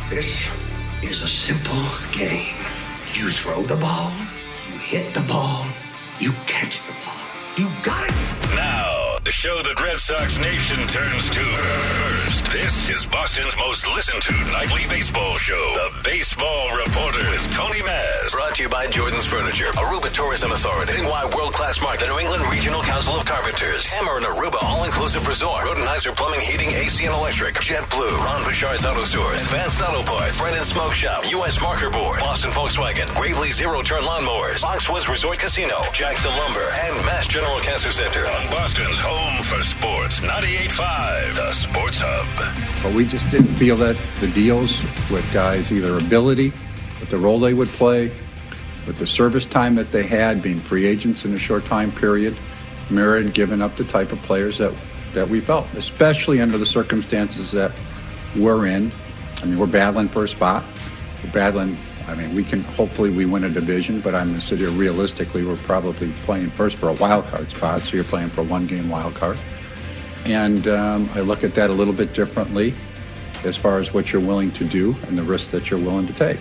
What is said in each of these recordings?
This is a simple game. You throw the ball, you hit the ball, you catch the ball. You got it. Now, the show that Red Sox Nation turns to first. This is Boston's most listened to nightly baseball show, The Baseball Reporter with Tony Maz. Brought to you by Jordan's Furniture, Aruba Tourism Authority, Bingwai World-Class Market, the New England Regional Council of Carpenters, Hammer and Aruba All-Inclusive Resort, Rodenizer Plumbing, Heating, AC and Electric, JetBlue, Ron Bouchard's Auto Stores, Advanced Auto Parts, Brennan Smoke Shop, U.S. Marker Board, Boston Volkswagen, Gravely Zero-Turn Lawnmowers, Foxwoods Resort Casino, Jackson Lumber, and Mass General Cancer Center. On Boston's home for sports, 98.5, The Sports Hub. But we just didn't feel that the deals with guys' either ability, with the role they would play, with the service time that they had, being free agents in a short time period, mirrored giving up the type of players that we felt, especially under the circumstances that we're in. I mean, we're battling for a spot. We're battling. I mean, hopefully we win a division, but I'm going to sit here realistically, we're probably playing first for a wild card spot, so you're playing for a one-game wild card. And I look at that a little bit differently as far as what you're willing to do and the risk that you're willing to take.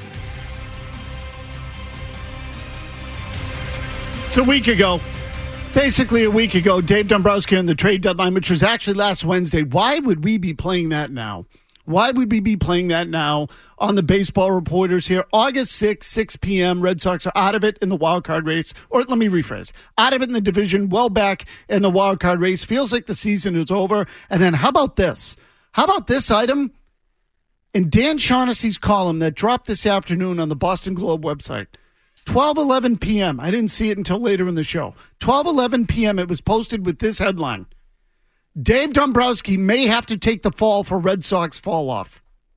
It's a week ago, basically a week ago, Dave Dombrowski on the trade deadline, which was actually last Wednesday. Why would we be playing that now? Why would we be playing that now on the Baseball Reporters here? August 6th, 6 p.m., Red Sox are out of it in the wild card race. Or let me rephrase. Out of it in the division, well back in the wild card race. Feels like the season is over. And then how about this? How about this item? In Dan Shaughnessy's column that dropped this afternoon on the Boston Globe website, 12:11 p.m. I didn't see it until later in the show. 12:11 p.m. it was posted with this headline. Dave Dombrowski may have to take the fall for Red Sox fall off.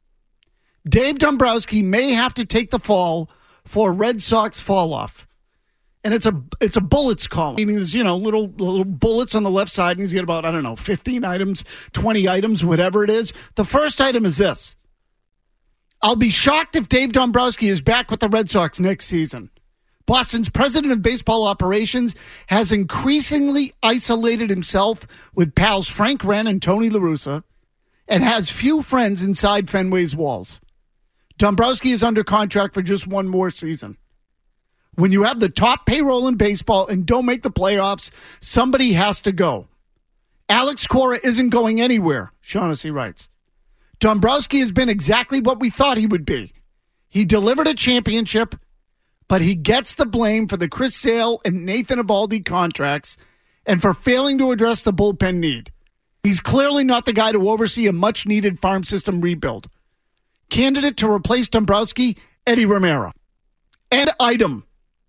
Dave Dombrowski may have to take the fall for Red Sox fall off. And it's a bullets column. Meaning there's, little bullets on the left side, and he's got about, 15 items, 20 items, whatever it is. The first item is this. I'll be shocked if Dave Dombrowski is back with the Red Sox next season. Boston's president of baseball operations has increasingly isolated himself with pals Frank Wren and Tony La Russa and has few friends inside Fenway's walls. Dombrowski is under contract for just one more season. When you have the top payroll in baseball and don't make the playoffs, somebody has to go. Alex Cora isn't going anywhere, Shaughnessy writes. Dombrowski has been exactly what we thought he would be. He delivered a championship, but he gets the blame for the Chris Sale and Nathan Eovaldi contracts and for failing to address the bullpen need. He's clearly not the guy to oversee a much-needed farm system rebuild. Candidate to replace Dombrowski, Eddie Romero. End item.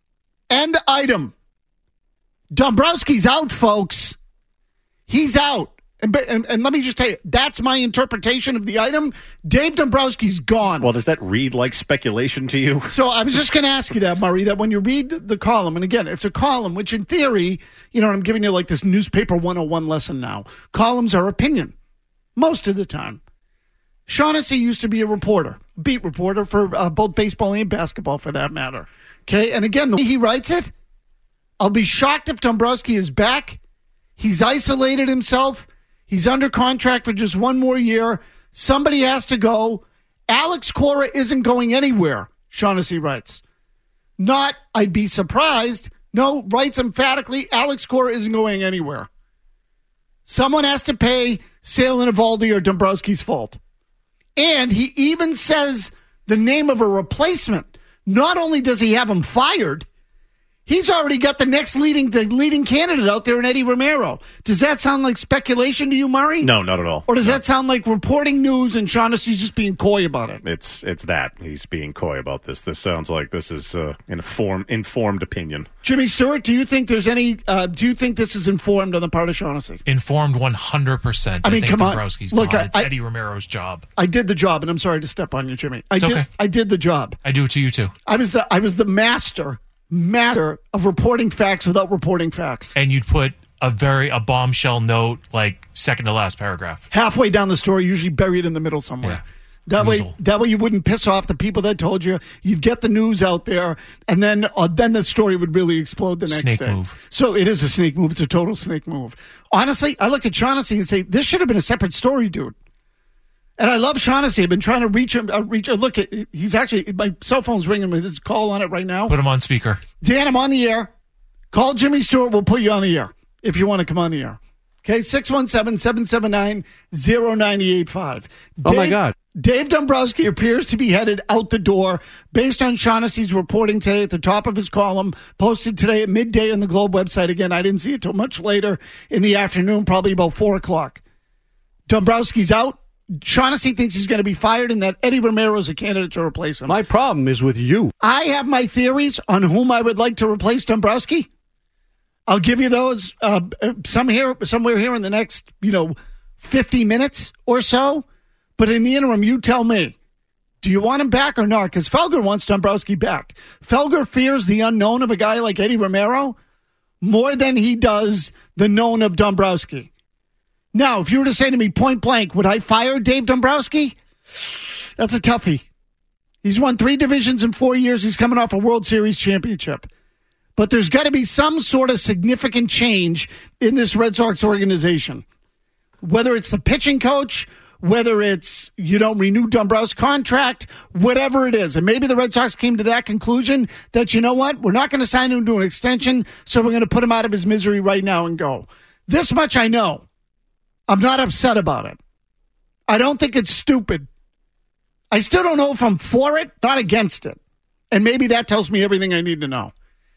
End item. Dombrowski's out, folks. He's out. And let me just tell you, that's my interpretation of the item. Dave Dombrowski's gone. Well, does that read like speculation to you? So I was just going to ask you that, Murray, that when you read the column, and again, it's a column, which in theory, I'm giving you like this newspaper 101 lesson now. Columns are opinion, most of the time. Shaughnessy used to be a reporter, beat reporter for both baseball and basketball for that matter. Okay, and again, the way he writes it, I'll be shocked if Dombrowski is back. He's isolated himself. He's under contract for just one more year. Somebody has to go. Alex Cora isn't going anywhere, Shaughnessy writes. Not, I'd be surprised. No, writes emphatically, Alex Cora isn't going anywhere. Someone has to pay Sale and Eovaldi or Dombrowski's fault. And he even says the name of a replacement. Not only does he have him fired, he's already got the leading candidate out there in Eddie Romero. Does that sound like speculation to you, Murray? No, not at all. Or does that sound like reporting news and Shaughnessy's just being coy about it? It's that. He's being coy about this. This sounds like this is an informed opinion. Jimmy Stewart, do you think there's any? Do you think this is informed on the part of Shaughnessy? Informed 100%. I think Dombrowski's gone. It's Eddie Romero's job. I did the job, and I'm sorry to step on you, Jimmy. I did the job. I do it to you too. I was the master of reporting facts without reporting facts. And you'd put a bombshell note, like second to last paragraph. Halfway down the story, usually buried in the middle somewhere. Yeah. That way you wouldn't piss off the people that told you. You'd get the news out there, and then the story would really explode the next day. Snake move. So it is a snake move. It's a total snake move. Honestly, I look at Shaughnessy and say, this should have been a separate story, dude. And I love Shaughnessy. I've been trying to reach him. Look, he's actually, my cell phone's ringing me. There's a call on it right now. Put him on speaker. Dan, I'm on the air. Call Jimmy Stewart. We'll put you on the air if you want to come on the air. Okay, 617-779-0985. Oh, my God. Dave Dombrowski appears to be headed out the door based on Shaughnessy's reporting today at the top of his column, posted today at midday on the Globe website. Again, I didn't see it till much later in the afternoon, probably about 4 o'clock. Dombrowski's out. Shaughnessy thinks he's going to be fired and that Eddie Romero is a candidate to replace him. My problem is with you. I have my theories on whom I would like to replace Dombrowski. I'll give you those somewhere here in the next, 50 minutes or so. But in the interim, you tell me, do you want him back or not? Because Felger wants Dombrowski back. Felger fears the unknown of a guy like Eddie Romero more than he does the known of Dombrowski. Now, if you were to say to me point blank, would I fire Dave Dombrowski? That's a toughie. He's won 3 divisions in 4 years. He's coming off a World Series championship. But there's got to be some sort of significant change in this Red Sox organization. Whether it's the pitching coach, whether it's you don't renew Dombrowski's contract, whatever it is. And maybe the Red Sox came to that conclusion that, you know what, we're not going to sign him to an extension, so we're going to put him out of his misery right now and go. This much I know. I'm not upset about it. I don't think it's stupid. I still don't know if I'm for it, not against it. And maybe that tells me everything I need to know.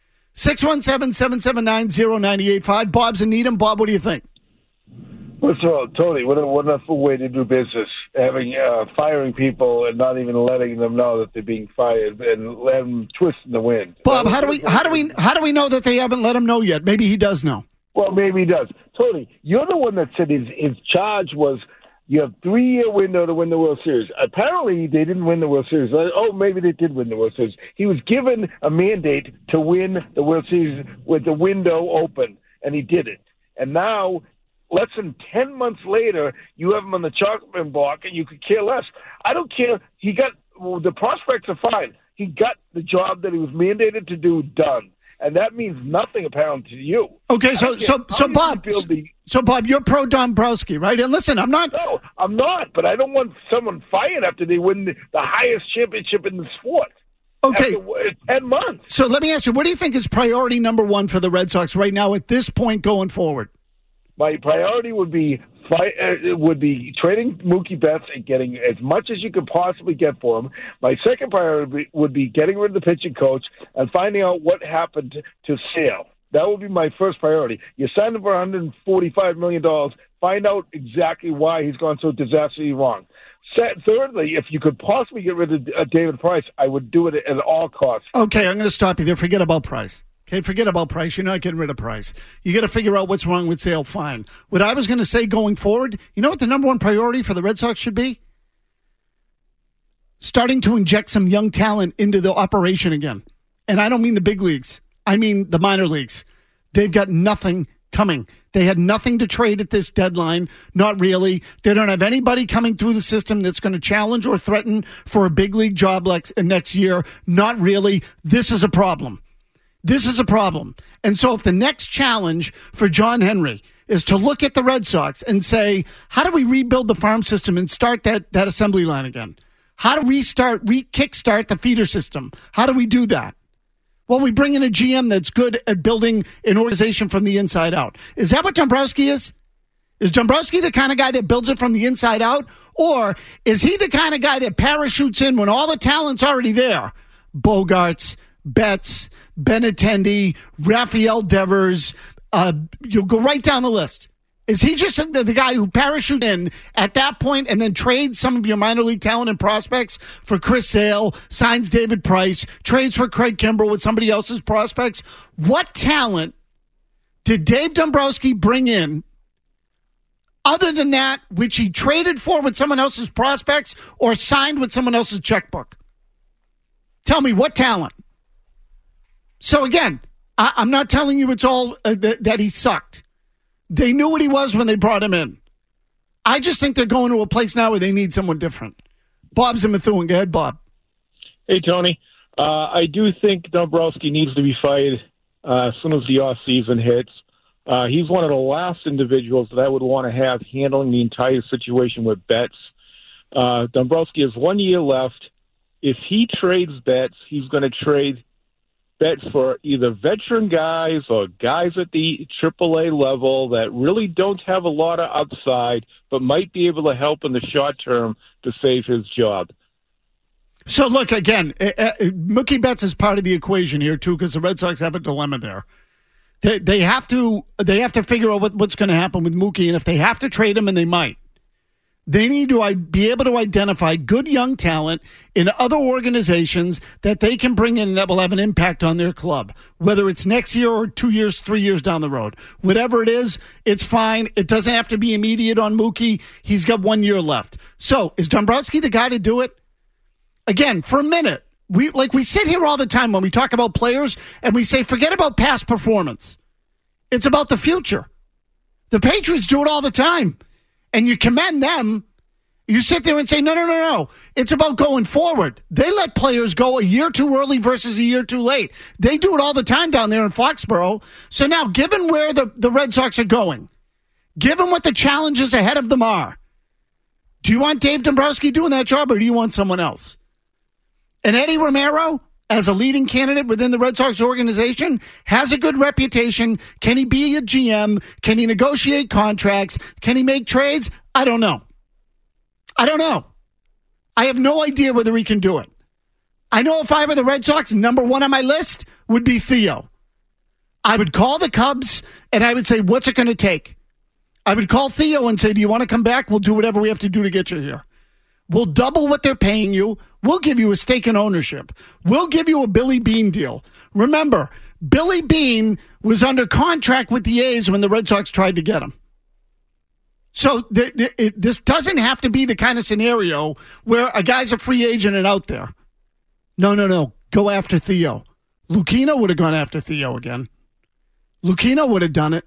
617-779-0985. Bob's in Needham. Bob, what do you think? First of all, Tony, what a wonderful way to do business, firing people and not even letting them know that they're being fired and let them twist in the wind. Bob, how do we know that they haven't let him know yet? Maybe he does know. Well, maybe he does. Tony, you're the one that said his charge was you have 3-year window to win the World Series. Apparently, they didn't win the World Series. Oh, maybe they did win the World Series. He was given a mandate to win the World Series with the window open, and he did it. And now, less than 10 months later, you have him on the chopping block, and you could care less. I don't care. The prospects are fine. He got the job that he was mandated to do done. And that means nothing apparently to you. Okay, so Bob, you're pro Dombrowski, right? And listen, I'm not. No, I'm not. But I don't want someone fired after they win the highest championship in the sport. Okay, after 10 months. So let me ask you, what do you think is priority number one for the Red Sox right now at this point going forward? My priority would be trading Mookie Betts and getting as much as you could possibly get for him. My second priority would be getting rid of the pitching coach and finding out what happened to Sale. That would be my first priority. You signed him for $145 million. Find out exactly why he's gone so disastrously wrong. Thirdly, if you could possibly get rid of David Price, I would do it at all costs. Okay, I'm going to stop you there. Forget about Price. Okay, forget about Price. You're not getting rid of Price. You got to figure out what's wrong with Sale. Fine. What I was going to say going forward, you know what the number one priority for the Red Sox should be? Starting to inject some young talent into the operation again. And I don't mean the big leagues. I mean the minor leagues. They've got nothing coming. They had nothing to trade at this deadline. Not really. They don't have anybody coming through the system that's going to challenge or threaten for a big league job next year. Not really. This is a problem. This is a problem. And so if the next challenge for John Henry is to look at the Red Sox and say, how do we rebuild the farm system and start that assembly line again? How do we kickstart the feeder system? How do we do that? Well, we bring in a GM that's good at building an organization from the inside out. Is that what Dombrowski is? Is Dombrowski the kind of guy that builds it from the inside out? Or is he the kind of guy that parachutes in when all the talent's already there? Bogarts, Betts, Benintendi, Rafael Devers, you'll go right down the list. Is he just the guy who parachutes in at that point and then trades some of your minor league talent and prospects for Chris Sale, signs David Price, trades for Craig Kimbrell with somebody else's prospects? What talent did Dave Dombrowski bring in other than that which he traded for with someone else's prospects or signed with someone else's checkbook? Tell me, what talent? So again, I'm not telling you it's all that he sucked. They knew what he was when they brought him in. I just think they're going to a place now where they need someone different. Bob's in Methuen. Go ahead, Bob. Hey, Tony. I do think Dombrowski needs to be fired as soon as the offseason hits. He's one of the last individuals that I would want to have handling the entire situation with Betts. Dombrowski has 1 year left. If he trades Betts, he's going to trade Betts for either veteran guys or guys at the AAA level that really don't have a lot of upside, but might be able to help in the short term to save his job. So, look, again, Mookie Betts is part of the equation here, too, because the Red Sox have a dilemma there. They have to figure out what's going to happen with Mookie, and if they have to trade him, and they might, they need to be able to identify good young talent in other organizations that they can bring in that will have an impact on their club, whether it's next year or 2 years, 3 years down the road. Whatever it is, it's fine. It doesn't have to be immediate on Mookie. He's got 1 year left. So is Dombrowski the guy to do it? Again, for a minute, we sit here all the time when we talk about players and we say, forget about past performance. It's about the future. The Patriots do it all the time. And you commend them. You sit there and say, no. It's about going forward. They let players go a year too early versus a year too late. They do it all the time down there in Foxborough. So now, given where the Red Sox are going, given what the challenges ahead of them are, do you want Dave Dombrowski doing that job or do you want someone else? And Eddie Romero, as a leading candidate within the Red Sox organization, has a good reputation. Can he be a GM? Can he negotiate contracts? Can he make trades? I don't know. I have no idea whether he can do it. I know if I were the Red Sox, number one on my list would be Theo. I would call the Cubs and I would say, what's it going to take? I would call Theo and say, do you want to come back? We'll do whatever we have to do to get you here. We'll double what they're paying you. We'll give you a stake in ownership. We'll give you a Billy Beane deal. Remember, Billy Beane was under contract with the A's when the Red Sox tried to get him. So this doesn't have to be the kind of scenario where a guy's a free agent and out there. No. Go after Theo. Lucchino would have gone after Theo again. Lucchino would have done it.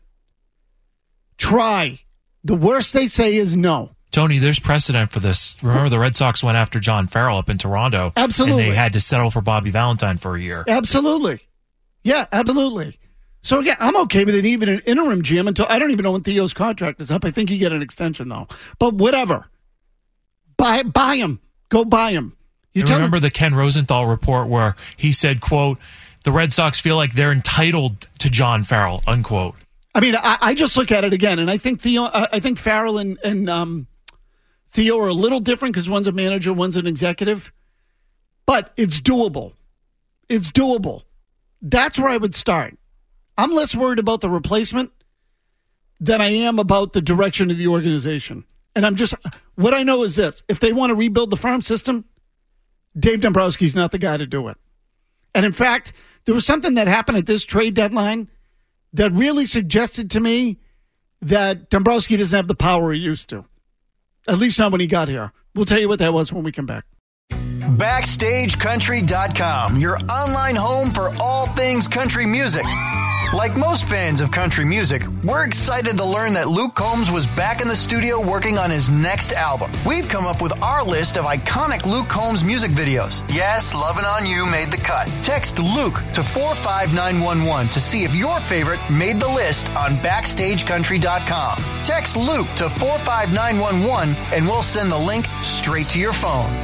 Try. The worst they say is no. Tony, there's precedent for this. Remember, the Red Sox went after John Farrell up in Toronto. Absolutely. And they had to settle for Bobby Valentine for a year. Absolutely. Yeah, absolutely. So, again, I'm okay with it, even an interim GM until I don't even know when Theo's contract is up. I think he get an extension, though. But whatever. Buy him. Go buy him. You remember the Ken Rosenthal report where he said, quote, the Red Sox feel like they're entitled to John Farrell, unquote. I mean, I just look at it again, and I think Farrell and Theo are a little different because one's a manager, one's an executive. But it's doable. It's doable. That's where I would start. I'm less worried about the replacement than I am about the direction of the organization. And what I know is this. If they want to rebuild the farm system, Dave Dombrowski's not the guy to do it. And in fact, there was something that happened at this trade deadline that really suggested to me that Dombrowski doesn't have the power he used to. At least not when he got here. We'll tell you what that was when we come back. BackstageCountry.com, your online home for all things country music. Like most fans of country music, we're excited to learn that Luke Combs was back in the studio working on his next album. We've come up with our list of iconic Luke Combs music videos. Yes, Lovin' On You made the cut. Text Luke to 45911 to see if your favorite made the list on BackstageCountry.com. Text Luke to 45911 and we'll send the link straight to your phone.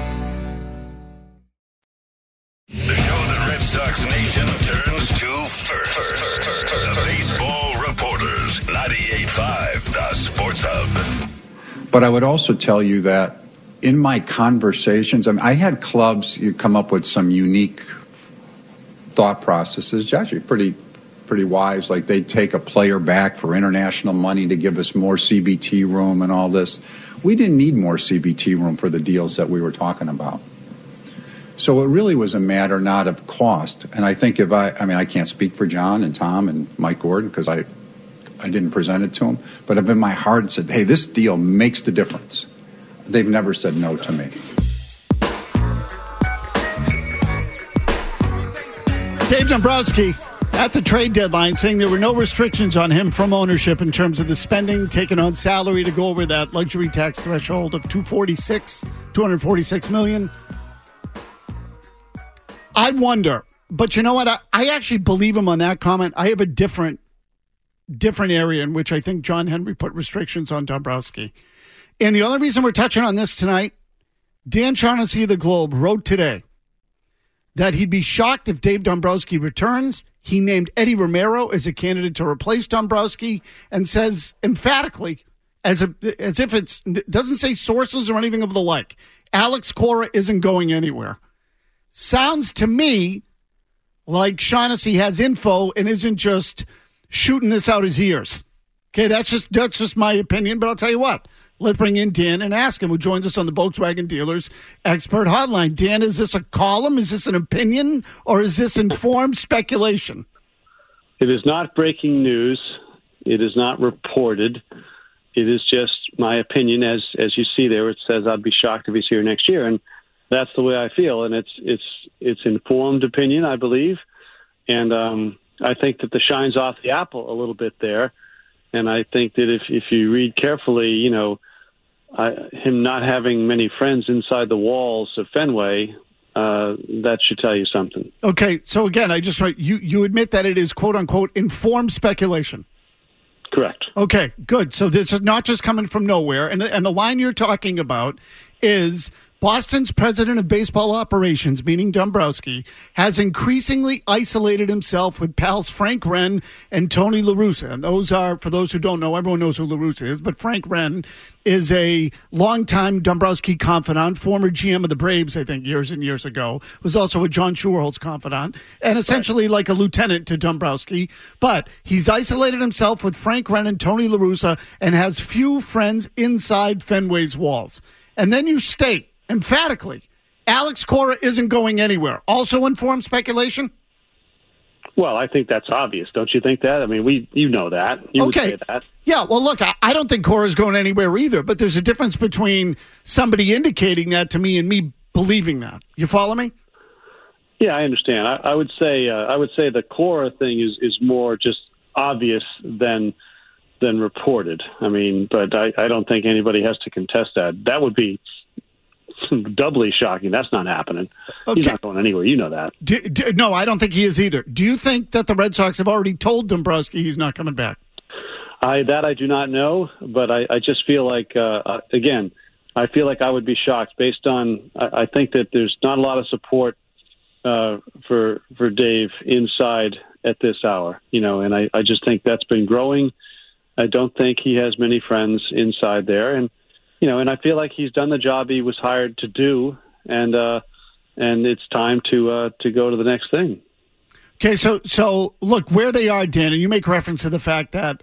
The show that Red Sox Nation turns to first. The Baseball Reporters, 98.5, The Sports Hub. But I would also tell you that in my conversations, I had clubs come up with some unique thought processes, actually pretty wise. Like they'd take a player back for international money to give us more CBT room and all this. We didn't need more CBT room for the deals that we were talking about. So it really was a matter not of cost. And I think I can't speak for John and Tom and Mike Gordon because I didn't present it to them. But if in my heart said, hey, this deal makes the difference, they've never said no to me. Dave Dombrowski at the trade deadline saying there were no restrictions on him from ownership in terms of the spending, taking on salary to go over that luxury tax threshold of $246 million. I wonder, but you know what? I actually believe him on that comment. I have a different area in which I think John Henry put restrictions on Dombrowski. And the only reason we're touching on this tonight Dan Shaughnessy of the Globe wrote today that he'd be shocked if Dave Dombrowski returns. He named Eddie Romero as a candidate to replace Dombrowski and says emphatically, as if it doesn't say sources or anything of the like, Alex Cora isn't going anywhere. Sounds to me like Shaughnessy has info and isn't just shooting this out his ears. Okay, that's just my opinion, but I'll tell you what. Let's bring in Dan and ask him, who joins us on the Volkswagen Dealers Expert Hotline. Dan, is this a column? Is this an opinion? Or is this informed speculation? It is not breaking news. It is not reported. It is just my opinion. As you see there, it says I'd be shocked if he's here next year. And that's the way I feel. And it's informed opinion, I believe. And I think that the shine's off the apple a little bit there. And I think that if you read carefully, him not having many friends inside the walls of Fenway, that should tell you something. Okay, so again, I just you admit that it is quote unquote informed speculation. Correct. Okay, good. So this is not just coming from nowhere, and the line you're talking about is Boston's president of baseball operations, meaning Dombrowski, has increasingly isolated himself with pals Frank Wren and Tony La Russa. And those are, for those who don't know, everyone knows who La Russa is, but Frank Wren is a longtime Dombrowski confidant, former GM of the Braves, I think, years and years ago, was also a John Schuerholz confidant, and essentially like a lieutenant to Dombrowski. But he's isolated himself with Frank Wren and Tony La Russa and has few friends inside Fenway's walls. And then you state, emphatically, Alex Cora isn't going anywhere. Also informed speculation? Well, I think that's obvious. Don't you think that? I mean, you know that. You would say that. Yeah, well, look, I don't think Cora's going anywhere either, but there's a difference between somebody indicating that to me and me believing that. You follow me? Yeah, I understand. I would say the Cora thing is more just obvious than reported. I mean, but I don't think anybody has to contest that. That would be doubly shocking. That's not happening. Okay. He's not going anywhere. You know that. No, I don't think he is either. Do you think that the Red Sox have already told Dombrowski he's not coming back? I do not know, but I just feel like, again, I feel like I would be shocked based on, I think that there's not a lot of support for Dave inside at this hour, and I just think that's been growing. I don't think he has many friends inside there, and I feel like he's done the job he was hired to do, and it's time to go to the next thing. Okay, so look where they are, Dan, and you make reference to the fact that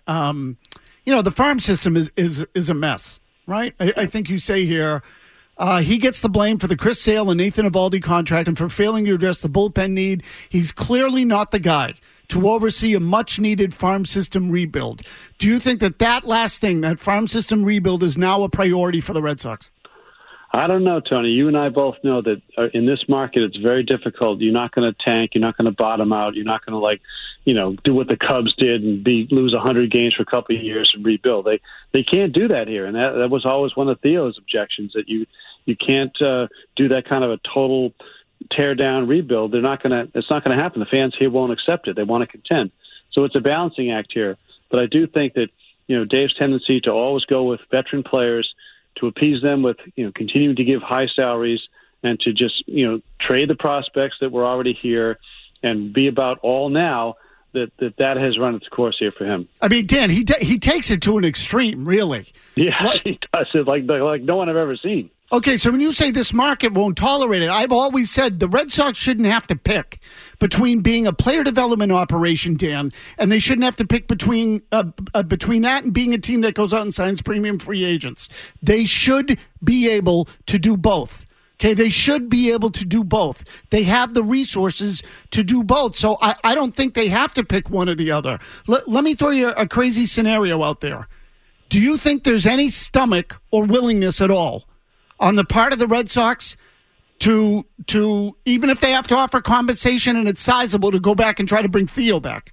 the farm system is a mess, right? I think you say here he gets the blame for the Chris Sale and Nathan Eovaldi contract and for failing to address the bullpen need. He's clearly not the guy to oversee a much-needed farm system rebuild. Do you think that last thing, that farm system rebuild, is now a priority for the Red Sox? I don't know, Tony. You and I both know that in this market it's very difficult. You're not going to tank. You're not going to bottom out. You're not going to, do what the Cubs did and lose 100 games for a couple of years and rebuild. They can't do that here, and that was always one of Theo's objections, that you can't do that kind of a total tear down rebuild. It's not going to happen. The fans here won't accept it. They want to contend. So it's a balancing act here. But I do think that, Dave's tendency to always go with veteran players, to appease them with, continuing to give high salaries and to just, trade the prospects that were already here and be about all now, that has run its course here for him. I mean, Dan, he takes it to an extreme, really. Yeah, he does it like no one I've ever seen. Okay, so when you say this market won't tolerate it, I've always said the Red Sox shouldn't have to pick between being a player development operation, Dan, and they shouldn't have to pick between that and being a team that goes out and signs premium free agents. They should be able to do both. Okay, they should be able to do both. They have the resources to do both. So I don't think they have to pick one or the other. Let me throw you a crazy scenario out there. Do you think there's any stomach or willingness at all on the part of the Red Sox to even if they have to offer compensation and it's sizable, to go back and try to bring Theo back?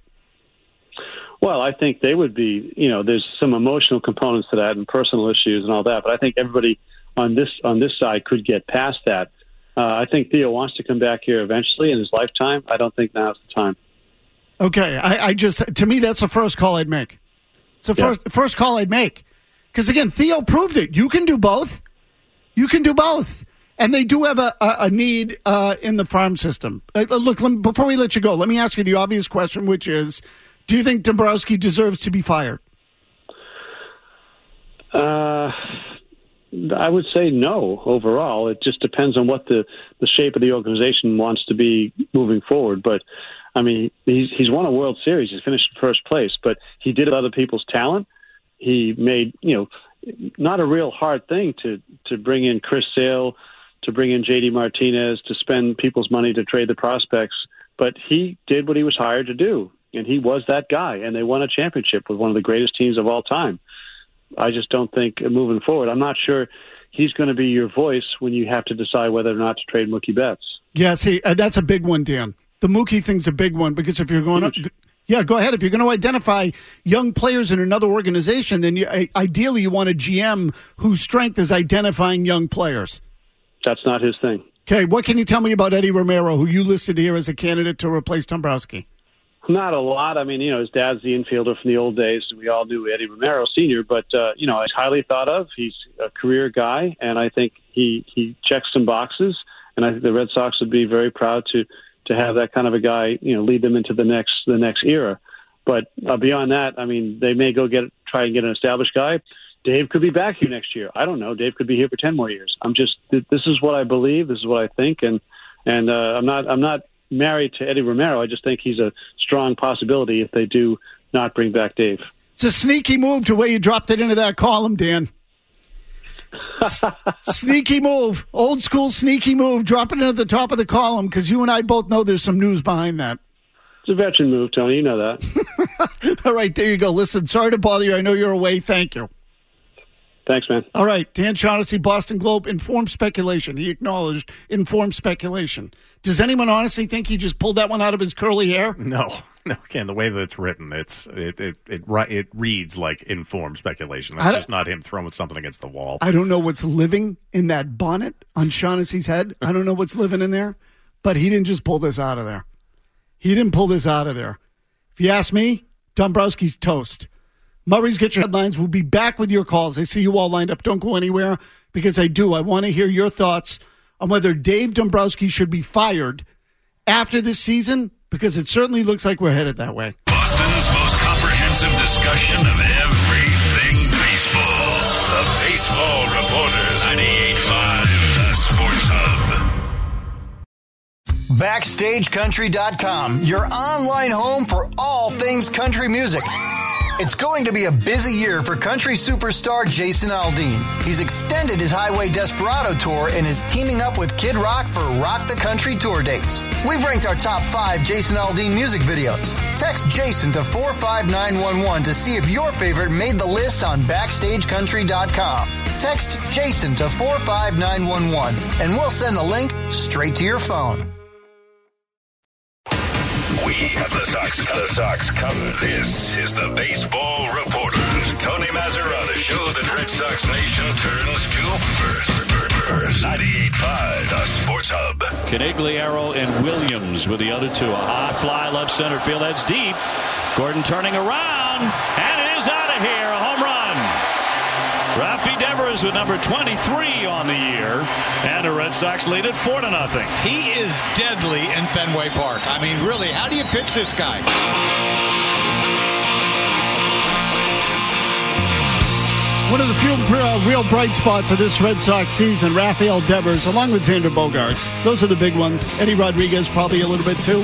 Well, I think they would be, there's some emotional components to that and personal issues and all that, but I think everybody on this side could get past that. I think Theo wants to come back here eventually in his lifetime. I don't think now's the time. Okay, to me, that's the first call I'd make. It's the first call I'd make. Because, again, Theo proved it. You can do both. You can do both. And they do have a need in the farm system. Look, before we let you go, let me ask you the obvious question, which is, do you think Dombrowski deserves to be fired? I would say no overall. It just depends on what the shape of the organization wants to be moving forward. But, I mean, he's won a World Series. He's finished in first place. But he did other people's talent. He made, not a real hard thing to bring in Chris Sale, to bring in J.D. Martinez, to spend people's money to trade the prospects. But he did what he was hired to do, and he was that guy. And they won a championship with one of the greatest teams of all time. I just don't think moving forward, I'm not sure he's going to be your voice when you have to decide whether or not to trade Mookie Betts. Yes, that's a big one, Dan. The Mookie thing's a big one because if you're going up, go ahead. If you're going to identify young players in another organization, then ideally you want a GM whose strength is identifying young players. That's not his thing. Okay, what can you tell me about Eddie Romero, who you listed here as a candidate to replace Dombrowski? Not a lot. I mean, his dad's the infielder from the old days. We all knew Eddie Romero Sr., but, he's highly thought of. He's a career guy, and I think he checks some boxes, and I think the Red Sox would be very proud to have that kind of a guy, lead them into the next era. But beyond that, I mean, they may try and get an established guy. Dave could be back here next year. I don't know. Dave could be here for 10 more years. This is what I believe. This is what I think, and I'm not married to Eddie Romero. I just think he's a strong possibility if they do not bring back Dave. It's a sneaky move to where you dropped it into that column, Dan. Sneaky move. Old school sneaky move. Drop it into the top of the column because you and I both know there's some news behind that. It's a veteran move, Tony. You know that. All right, there you go. Listen, sorry to bother you. I know you're away. Thank you. Thanks, man. All right, Dan Shaughnessy, Boston Globe, informed speculation. He acknowledged informed speculation. Does anyone honestly think he just pulled that one out of his curly hair? No. Again, the way that it's written, it reads like informed speculation. That's just not him throwing something against the wall. I don't know what's living in that bonnet on Shaughnessy's head. I don't know what's living in there, but he didn't just pull this out of there. He didn't pull this out of there. If you ask me, Dombrowski's toast. Murray's Get Your Headlines. We'll be back with your calls. I see you all lined up. Don't go anywhere because I want to hear your thoughts on whether Dave Dombrowski should be fired after this season because it certainly looks like we're headed that way. Boston's most comprehensive discussion of everything baseball. The Baseball Reporter, 98.5, the Sports Hub. BackstageCountry.com, your online home for all things country music. It's going to be a busy year for country superstar Jason Aldean. He's extended his Highway Desperado tour and is teaming up with Kid Rock for Rock the Country tour dates. We've ranked our top 5 Jason Aldean music videos. Text Jason to 45911 to see if your favorite made the list on BackstageCountry.com. Text Jason to 45911 and we'll send the link straight to your phone. We have the Sox covered. This is the Baseball Reporter. Tony Mazzara, the show that Red Sox Nation turns to first. 98.5, the Sports Hub. Canigliaro and Williams with the other two. A high fly left center field. That's deep. Gordon turning around, and it is out of here. A home run. Rafi Devers with number 23 on the year, and the Red Sox lead it 4-0. He is deadly in Fenway Park. I mean, really, how do you pitch this guy? One of the few real bright spots of this Red Sox season, Rafael Devers, along with Xander Bogaerts. Those are the big ones. Eddie Rodriguez probably a little bit too.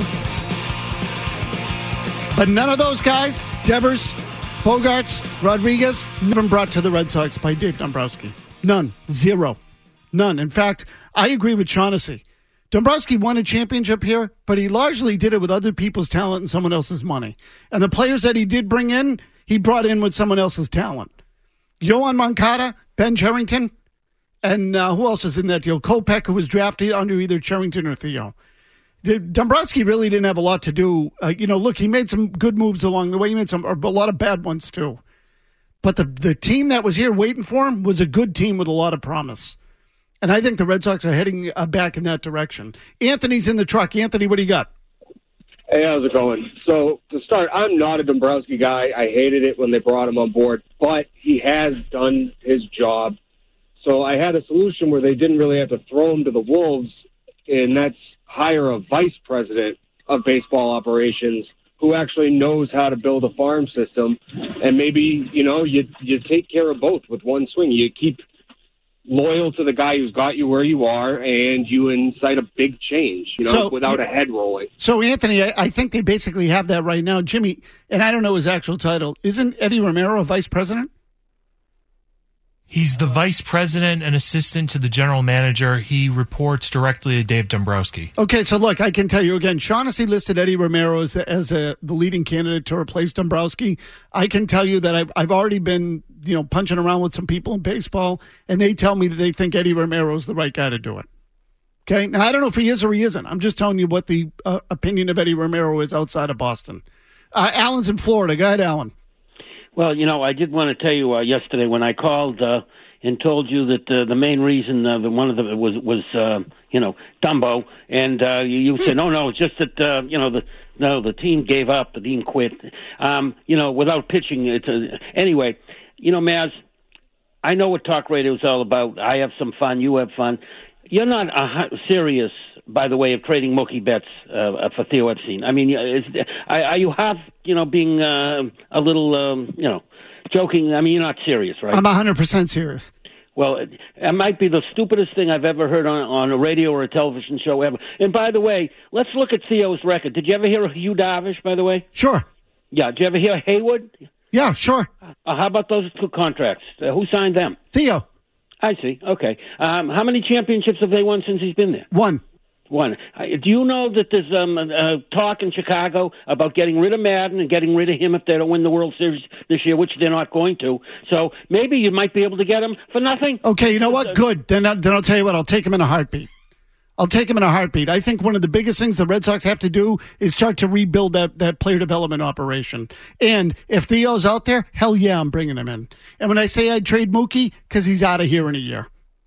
But none of those guys, Devers, Bogaerts, Rodriguez, never brought to the Red Sox by Dave Dombrowski. None. Zero. None. In fact, I agree with Shaughnessy. Dombrowski won a championship here, but he largely did it with other people's talent and someone else's money. And the players that he did bring in, he brought in with someone else's talent. Yohan Moncada, Ben Cherington, and who else was in that deal? Kopech, who was drafted under either Cherington or Theo. Dombrowski really didn't have a lot to do. Look, he made some good moves along the way. He made a lot of bad ones, too. But the team that was here waiting for him was a good team with a lot of promise. And I think the Red Sox are heading back in that direction. Anthony's in the truck. Anthony, what do you got? Hey, how's it going? So, to start, I'm not a Dombrowski guy. I hated it when they brought him on board. But he has done his job So I had a solution where they didn't really have to throw him to the wolves, and that's hire a vice president of baseball operations who actually knows how to build a farm system. And maybe, you take care of both with one swing. You keep loyal to the guy who's got you where you are, and you incite a big change, without a head rolling. So, Anthony, I think they basically have that right now. Jimmy, and I don't know his actual title, isn't Eddie Romero a vice president? He's the vice president and assistant to the general manager. He reports directly to Dave Dombrowski. Okay, so look, I can tell you again, Shaughnessy listed Eddie Romero as the leading candidate to replace Dombrowski. I can tell you that I've already been, punching around with some people in baseball, and they tell me that they think Eddie Romero is the right guy to do it. Okay, now I don't know if he is or he isn't. I'm just telling you what the opinion of Eddie Romero is outside of Boston. Alan's in Florida. Go ahead, Alan. Well, I did want to tell you yesterday when I called and told you that the main reason one of them was Dumbo, and you said no, it's just that the team gave up, the team quit, without pitching. Anyway, Maz, I know what talk radio is all about. I have some fun, you have fun. You're not serious, by the way, of trading Mookie Betts for Theo Epstein. I mean, are you half, being a little, joking? I mean, you're not serious, right? I'm 100% serious. Well, it might be the stupidest thing I've ever heard on a radio or a television show ever. And by the way, let's look at Theo's record. Did you ever hear of Hugh Darvish, by the way? Sure. Yeah. Did you ever hear of Hayward? Yeah, sure. How about those two contracts? Who signed them? Theo. I see. Okay. How many championships have they won since he's been there? One. Do you know that there's talk in Chicago about getting rid of Madden and getting rid of him if they don't win the World Series this year, which they're not going to? So maybe you might be able to get him for nothing. Okay, you know what? Good. Then I'll tell you what. I'll take him in a heartbeat. I think one of the biggest things the Red Sox have to do is start to rebuild that player development operation. And if Theo's out there, hell yeah, I'm bringing him in. And when I say I'd trade Mookie, because he's out of here in a year.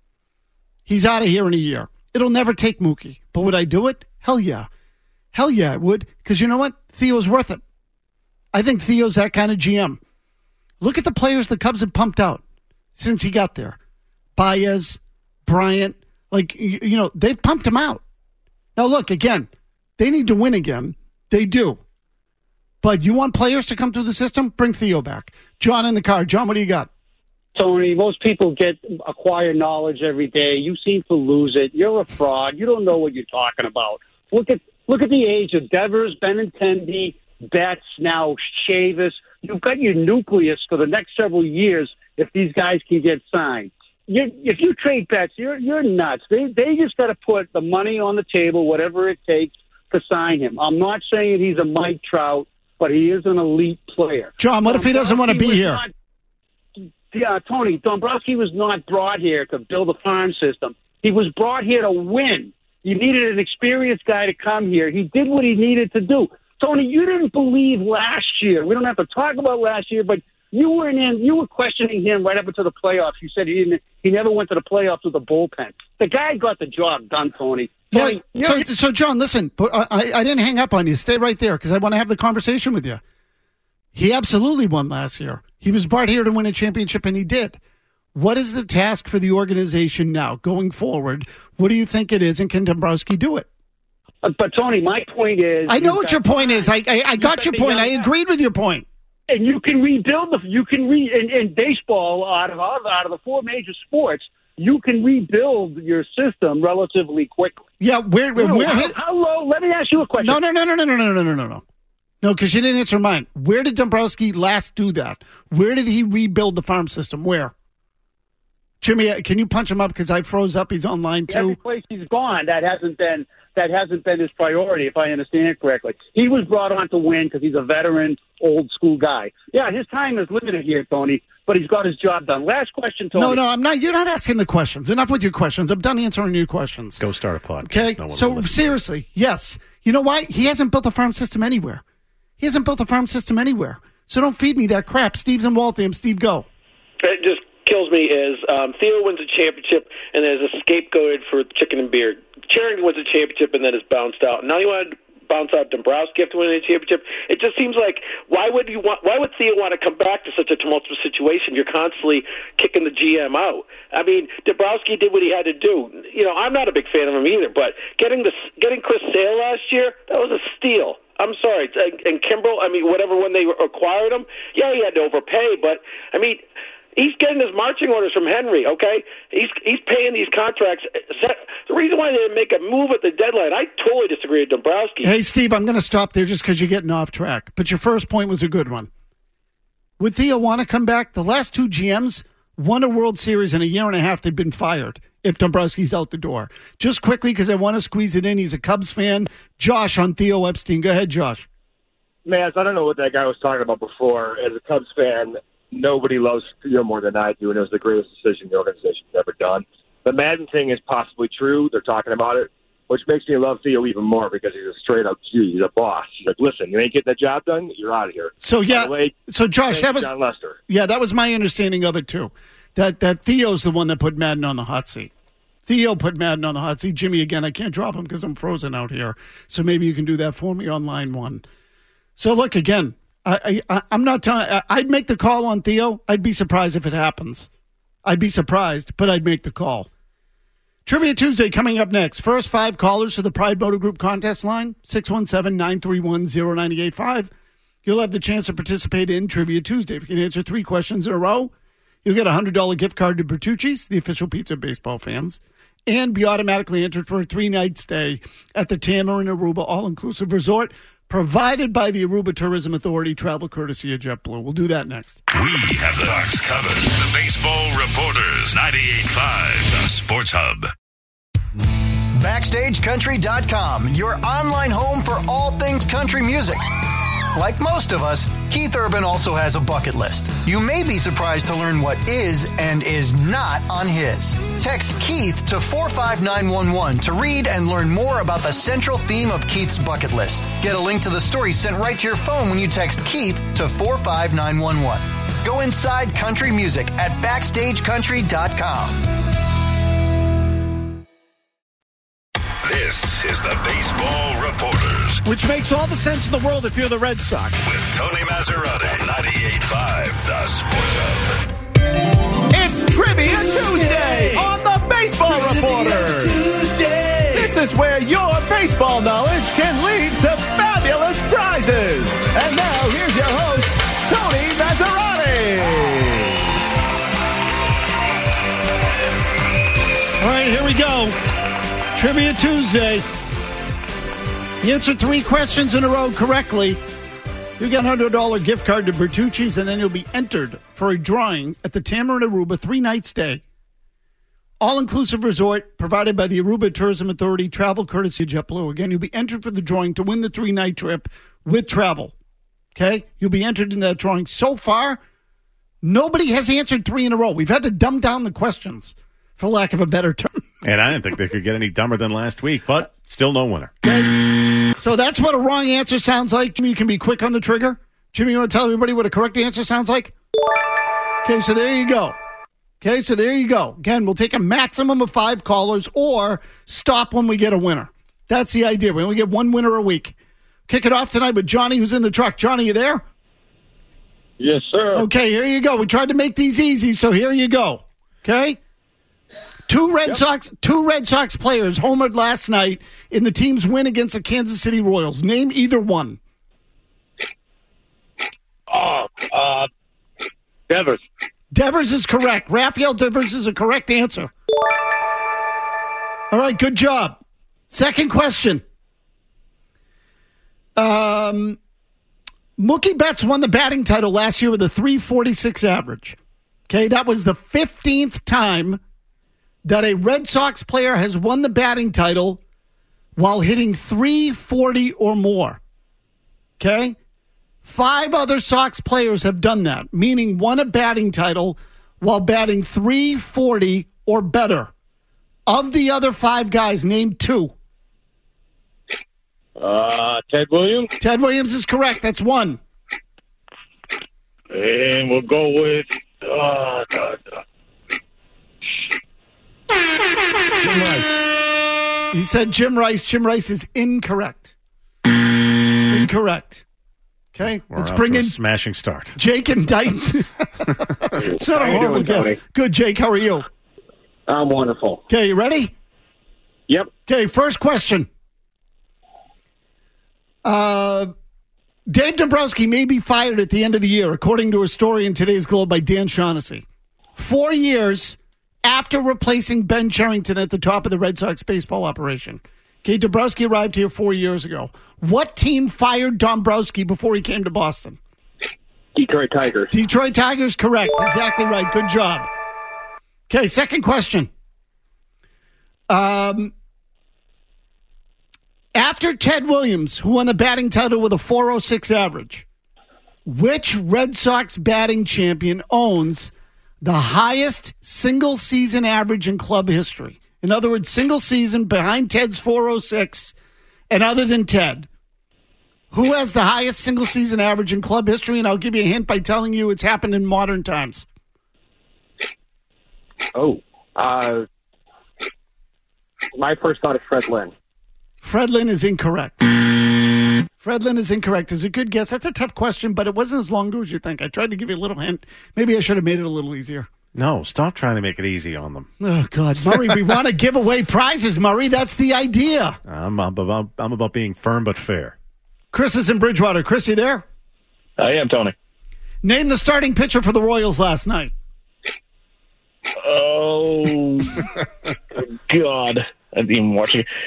It'll never take Mookie. But would I do it? Hell yeah. Hell yeah, I would. Because you know what? Theo's worth it. I think Theo's that kind of GM. Look at the players the Cubs have pumped out since he got there. Baez, Bryant. They've pumped him out. Now, look, again, they need to win again. They do. But you want players to come through the system? Bring Theo back. John in the car. John, what do you got? Tony, most people acquire knowledge every day. You seem to lose it. You're a fraud. You don't know what you're talking about. Look at the age of Devers, Benintendi, Betts, now Chavis. You've got your nucleus for the next several years if these guys can get signed. If you trade Betts, you're nuts. They just got to put the money on the table, whatever it takes, to sign him. I'm not saying he's a Mike Trout, but he is an elite player. John, what if he doesn't want to be here? Tony, Dombrowski was not brought here to build a farm system. He was brought here to win. You needed an experienced guy to come here. He did what he needed to do. Tony, you didn't believe last year. We don't have to talk about last year, but you were questioning him right up until the playoffs. You said he never went to the playoffs with a bullpen. The guy got the job done, Tony. Yeah. So John, listen, I didn't hang up on you. Stay right there because I want to have the conversation with you. He absolutely won last year. He was brought here to win a championship, and he did. What is the task for the organization now going forward? What do you think it is, and can Dombrowski do it? But, Tony, my point is... I know what your point is. I got your point. I agreed with your point. And you can rebuild in baseball, out of the four major sports, you can rebuild your system relatively quickly. Yeah, how low? Let me ask you a question. No. No, because you didn't answer mine. Where did Dombrowski last do that? Where did he rebuild the farm system? Where? Jimmy, can you punch him up because I froze up? He's online too. Every place he's gone, that hasn't been his priority, if I understand it correctly. He was brought on to win because he's a veteran, old school guy. Yeah, his time is limited here, Tony, but he's got his job done. Last question, Tony. No, I'm not. You're not asking the questions. Enough with your questions. I'm done answering your questions. Go start a podcast. Okay, so seriously, yes. You know why? He hasn't built a farm system anywhere. So don't feed me that crap. Steve's in Waltham. Steve, go. It just kills me is Theo wins a championship and there's a scapegoated for chicken and beer. Charrington wins a championship and then is bounced out. Now you want to bounce out Dombrowski after winning a championship. It just seems like why would Theo want to come back to such a tumultuous situation? You're constantly kicking the GM out. I mean, Dombrowski did what he had to do. I'm not a big fan of him either, but getting Chris Sale last year, that was a steal. I'm sorry. And Kimbrel, whatever when they acquired him, yeah, he had to overpay, but he's getting his marching orders from Henry, okay? He's paying these contracts. The reason why they didn't make a move at the deadline, I totally disagree with Dombrowski. Hey, Steve, I'm going to stop there just because you're getting off track. But your first point was a good one. Would Theo want to come back? The last two GMs won a World Series in a year and a half. They've been fired if Dombrowski's out the door. Just quickly, because I want to squeeze it in. He's a Cubs fan. Josh on Theo Epstein. Go ahead, Josh. Maz, I don't know what that guy was talking about before. As a Cubs fan, nobody loves Theo more than I do, and it was the greatest decision the organization's ever done. The Madden thing is possibly true. They're talking about it, which makes me love Theo even more because he's a straight-up G. He's a boss. He's like, listen, you ain't getting the job done, you're out of here. So, yeah. So, Josh, that was John Lester. Yeah, that was my understanding of it, too, that Theo's the one that put Madden on the hot seat. Theo put Madden on the hot seat. Jimmy, again, I can't drop him because I'm frozen out here. So maybe you can do that for me on line one. So, look, again, I'm not telling. I'd make the call on Theo. I'd be surprised if it happens. I'd be surprised, but I'd make the call. Trivia Tuesday coming up next. First 5 callers to the Pride Motor Group contest line, 617-931-0985. You'll have the chance to participate in Trivia Tuesday. If you can answer 3 questions in a row, you'll get a $100 gift card to Bertucci's, the official pizza of baseball fans, and be automatically entered for a 3-night stay at the Tamarind Aruba All-Inclusive Resort, provided by the Aruba Tourism Authority, travel courtesy of JetBlue. We'll do that next. We have the Hawks covered. The Baseball Reporters, 98.5, the Sports Hub. BackstageCountry.com, your online home for all things country music. Like most of us, Keith Urban also has a bucket list. You may be surprised to learn what is and is not on his. Text Keith to 45911 to read and learn more about the central theme of Keith's bucket list. Get a link to the story sent right to your phone when you text Keith to 45911. Go inside country music at BackstageCountry.com. This is the Baseball Reporters. Which makes all the sense in the world if you're the Red Sox. With Tony Maserati, 98.5, the Sports Hub. It's Trivia Tuesday on the Baseball Reporters. This is where your baseball knowledge can lead to fabulous prizes. And now, here's your host, Tony Maserati. All right, here we go. Trivia Tuesday. You answer 3 questions in a row correctly, you get a $100 gift card to Bertucci's, and then you'll be entered for a drawing at the Tamarind Aruba 3-night stay. All-inclusive resort provided by the Aruba Tourism Authority, travel courtesy of JetBlue. Again, you'll be entered for the drawing to win the 3-night trip with travel. Okay? You'll be entered in that drawing. So far, nobody has answered 3 in a row. We've had to dumb down the questions, for lack of a better term. And I didn't think they could get any dumber than last week, but still no winner. Okay. So that's what a wrong answer sounds like. Jimmy, you can be quick on the trigger. Jimmy, you want to tell everybody what a correct answer sounds like? Okay, so there you go. Again, we'll take a maximum of 5 callers or stop when we get a winner. That's the idea. We only get 1 winner a week. Kick it off tonight with Johnny, who's in the truck. Johnny, you there? Yes, sir. Okay, here you go. We tried to make these easy, so here you go. Okay? Two Red Sox players homered last night in the team's win against the Kansas City Royals. Name either one. Devers. Devers is correct. Rafael Devers is a correct answer. All right, good job. Second question. Mookie Betts won the batting title last year with a .346 average. Okay, that was the 15th time that a Red Sox player has won the batting title while hitting .340 or more. Okay? 5 other Sox players have done that, meaning won a batting title while batting .340 or better. Of the other 5 guys, name 2. Ted Williams. Ted Williams is correct. That's 1. And we'll go with Jim Rice. He said Jim Rice. Jim Rice is incorrect. Incorrect. Okay, let's bring in smashing start. Jake and Dighton. It's not a horrible guess. Good, Jake. How are you? I'm wonderful. Okay, you ready? Yep. Okay, first question. Dave Dombrowski may be fired at the end of the year, according to a story in today's Globe by Dan Shaughnessy. 4 years after replacing Ben Cherington at the top of the Red Sox baseball operation. Okay, Dombrowski arrived here 4 years ago. What team fired Dombrowski before he came to Boston? Detroit Tigers. Detroit Tigers, correct. Exactly right. Good job. Okay, second question. After Ted Williams, who won the batting title with a .406 average, which Red Sox batting champion owns the highest single-season average in club history? In other words, single season behind Ted's .406, and other than Ted, who has the highest single-season average in club history? And I'll give you a hint by telling you it's happened in modern times. My first thought is Fred Lynn. Fred Lynn is incorrect. Fred Lynn is incorrect. It's a good guess. That's a tough question, but it wasn't as long ago as you think. I tried to give you a little hint. Maybe I should have made it a little easier. No, stop trying to make it easy on them. Oh, God. Murray, we want to give away prizes, Murray. That's the idea. I'm about being firm but fair. Chris is in Bridgewater. Chris, you there? I am, Tony. Name the starting pitcher for the Royals last night. Oh, God. I didn't even watch it.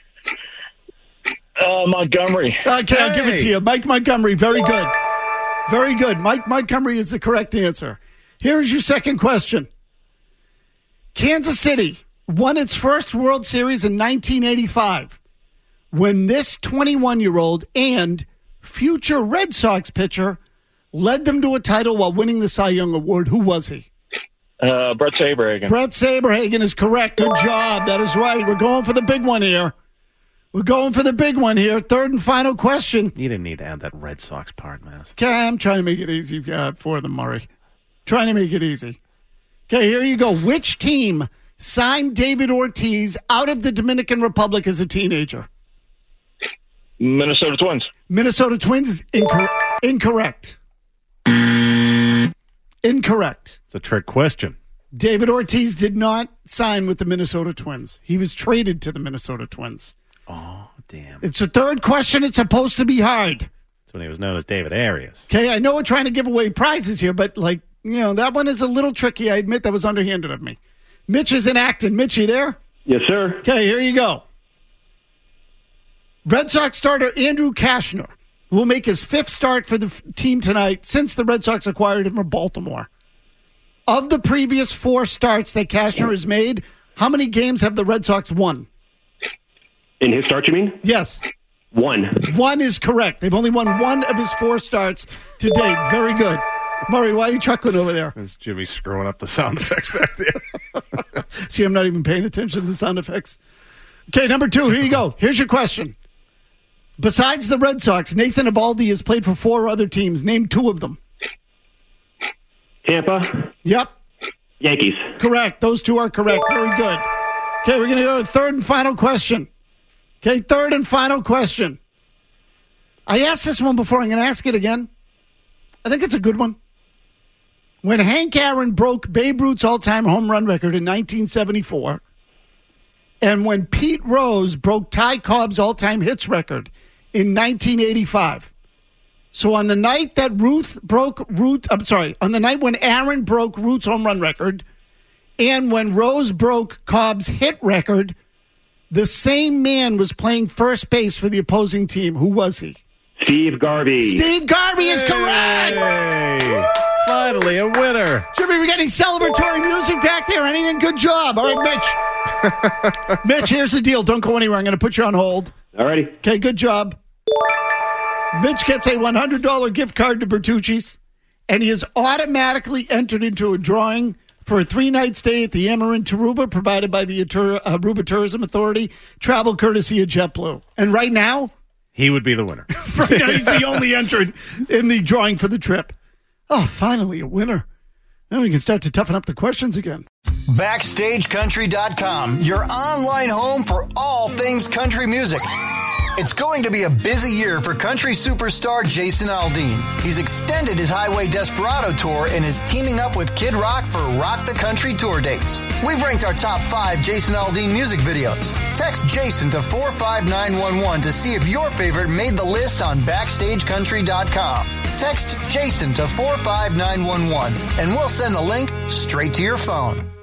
Montgomery. Okay, I'll give it to you. Mike Montgomery. Very good. Very good. Mike Montgomery is the correct answer. Here's your second question. Kansas City won its first World Series in 1985 when this 21-year-old and future Red Sox pitcher led them to a title while winning the Cy Young Award. Who was he? Brett Saberhagen. Brett Saberhagen is correct. Good job. That is right. We're going for the big one here. Third and final question. You didn't need to add that Red Sox part, man. Okay, I'm trying to make it easy for them, Murray. Trying to make it easy. Okay, here you go. Which team signed David Ortiz out of the Dominican Republic as a teenager? Minnesota Twins. Minnesota Twins is incorrect. Incorrect. It's a trick question. David Ortiz did not sign with the Minnesota Twins. He was traded to the Minnesota Twins. Oh, damn. It's the third question. It's supposed to be hard. That's when he was known as David Arias. Okay, I know we're trying to give away prizes here, but, that one is a little tricky. I admit that was underhanded of me. Mitch is in Acton. Mitch, you there? Yes, sir. Okay, here you go. Red Sox starter Andrew Cashner will make his fifth start for the team tonight since the Red Sox acquired him from Baltimore. Of the previous 4 starts that Cashner has made, how many games have the Red Sox won? In his start, you mean? Yes. 1. 1 is correct. They've only won 1 of his 4 starts to date. Very good. Murray, why are you chuckling over there? It's Jimmy screwing up the sound effects back there. See, I'm not even paying attention to the sound effects. Okay, number 2, here you go. Here's your question. Besides the Red Sox, Nathan Eovaldi has played for 4 other teams. Name 2 of them. Tampa. Yep. Yankees. Correct. Those 2 are correct. Very good. Okay, we're going to go to third and final question. Okay, third and final question. I asked this one before. I'm going to ask it again. I think it's a good one. When Hank Aaron broke Babe Ruth's all-time home run record in 1974, and when Pete Rose broke Ty Cobb's all-time hits record in 1985. So on the night that on the night when Aaron broke Ruth's home run record, and when Rose broke Cobb's hit record, the same man was playing first base for the opposing team. Who was he? Steve Garvey. Steve Garvey is correct. Hey, finally a winner. Jimmy, we're getting celebratory music back there. Anything? Good job. All right, Mitch. Mitch, here's the deal. Don't go anywhere. I'm going to put you on hold. All righty. Okay, good job. Mitch gets a $100 gift card to Bertucci's, and he is automatically entered into a drawing for a 3-night stay at the Amarant Aruba, provided by the Aruba Tourism Authority, travel courtesy of JetBlue. And right now, he would be the winner. Right now, he's the only entrant in the drawing for the trip. Oh, finally, a winner. Now we can start to toughen up the questions again. BackstageCountry.com, your online home for all things country music. It's going to be a busy year for country superstar Jason Aldean. He's extended his Highway Desperado tour and is teaming up with Kid Rock for Rock the Country tour dates. We've ranked our top 5 Jason Aldean music videos. Text Jason to 45911 to see if your favorite made the list on BackstageCountry.com. Text Jason to 45911 and we'll send the link straight to your phone.